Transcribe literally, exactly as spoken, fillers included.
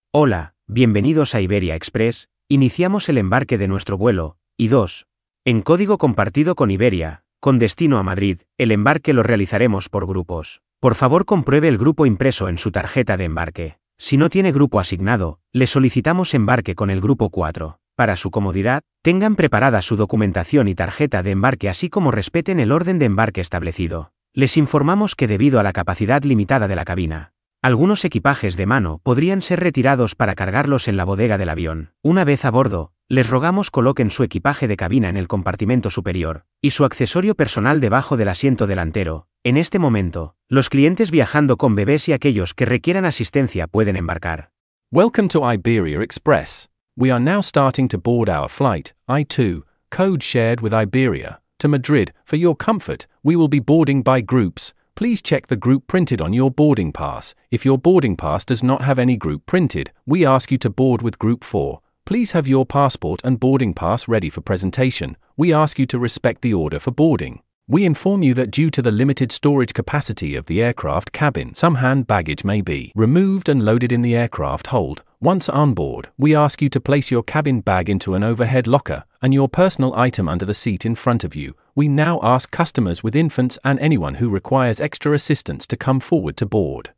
Hola, bienvenidos a Iberia Express, iniciamos el embarque de nuestro vuelo, I dos. En código compartido con Iberia, con destino a Madrid, el embarque lo realizaremos por grupos. Por favor compruebe el grupo impreso en su tarjeta de embarque. Si no tiene grupo asignado, le solicitamos embarque con el grupo cuatro. Para su comodidad, tengan preparada su documentación y tarjeta de embarque así como respeten el orden de embarque establecido. Les informamos que debido a la capacidad limitada de la cabina, algunos equipajes de mano podrían ser retirados para cargarlos en la bodega del avión. Una vez a bordo, les rogamos coloquen su equipaje de cabina en el compartimento superior, y su accesorio personal debajo del asiento delantero. En este momento, los clientes viajando con bebés y aquellos que requieran asistencia pueden embarcar. Welcome to Iberia Express. We are now starting to board our flight, I two, code shared with Iberia, to Madrid. For your comfort, we will be boarding by groups. Please check the group printed on your boarding pass. If your boarding pass does not have any group printed, we ask you to board with group four. Please have your passport and boarding pass ready for presentation. We ask you to respect the order for boarding. We inform you that due to the limited storage capacity of the aircraft cabin, some hand baggage may be removed and loaded in the aircraft hold. Once on board, we ask you to place your cabin bag into an overhead locker and your personal item under the seat in front of you. We now ask customers with infants and anyone who requires extra assistance to come forward to board.